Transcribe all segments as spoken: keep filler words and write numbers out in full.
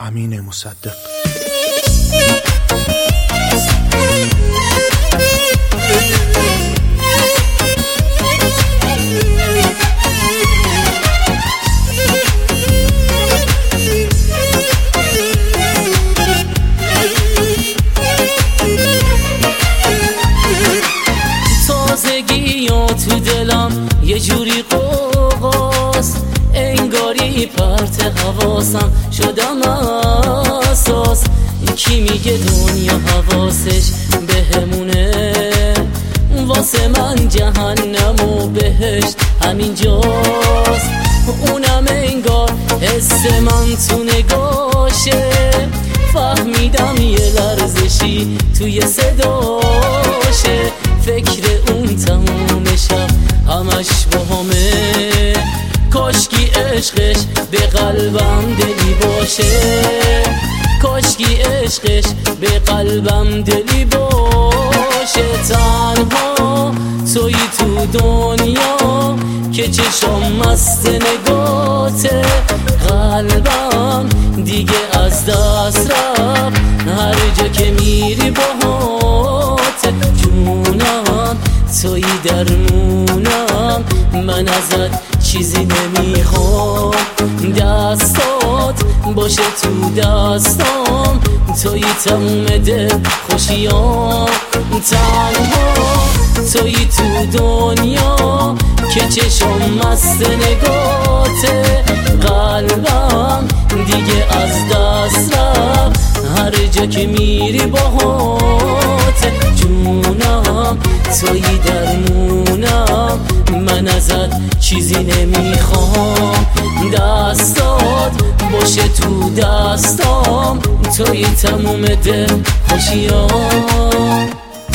امین مصدق. تازگی یا تو دلم یه جوری قوقاست، انگاری پرت حواسم شدم اساس. کی میگه دنیا حواسش بهمونه؟ واسه من جهنم و بهشت همین جاست. اونم انگار حس من تو نگاشه، فهمیدم یه لرزشی توی صداشه. فکر اون تموم شب همش باهمه، کاشکی عشقش به قلبم دلی باشه. کاشکی عشقش به قلبم دلی باشه. تنها توی تو دنیا که چشم مست نگاته، قلبم دیگه از دست رفت هر جا که میری باهاته. جونم توی درمونم، من ازت چیزی نمیخوام. دستات باشه تو دستام، توی تموم دل خوشیام. تنها توی تو دنیا که چشم مست نگاته، قلبم دیگه از دست رفت هر جا که میری باهاته. جونم توی درمونم، من ازت چیزی نمیخوام. دستات باشه تو دستام، توی تموم دل خوشیام.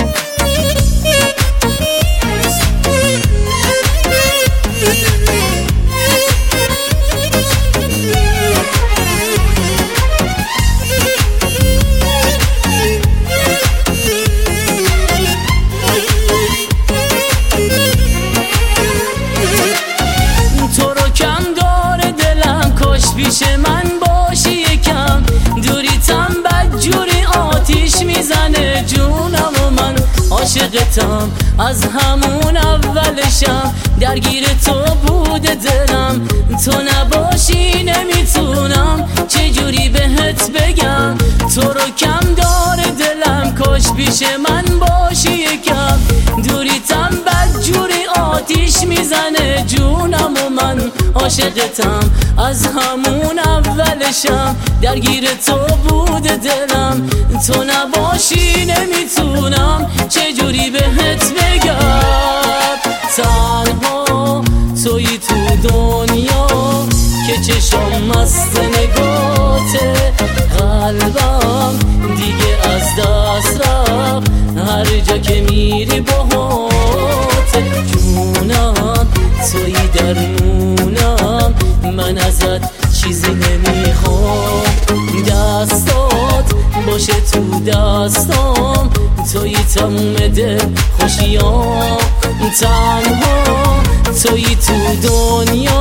پیش من باشی یکم، دوریتم بدجوری آتیش میزنه جونم و من عاشقتم از همون اولشم. درگیر تو بوده دلم، تو نباشی نمیتونم چجوری بهت بگم. تو رو کم داره دلم، کاش پیش من باشی یکم. دوریتم بدجوری آتیش میزنه جونم و من عاشقتم از همون اولشم. درگیر تو بوده دلم، تو نباشی نمیتونم چجوری بهت بگم. تنها توی تو دنیا که چشم مست نگاته، قلبم دیگه از دست رفت هر جا که میری باهاته. جونم توی درمونم، من ازت چیزی نمیخوام. دستات باشه تو دستام، توی تموم دل خوشیام. تنها توی تو دنیا،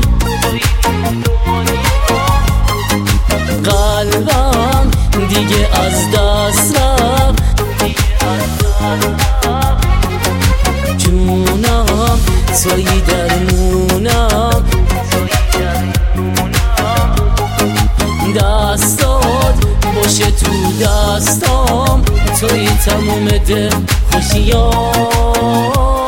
قلبم دیگه از دست رفت. جونم توی درمونم، دستات باشه تو دستام، توی تموم دل خوشیام.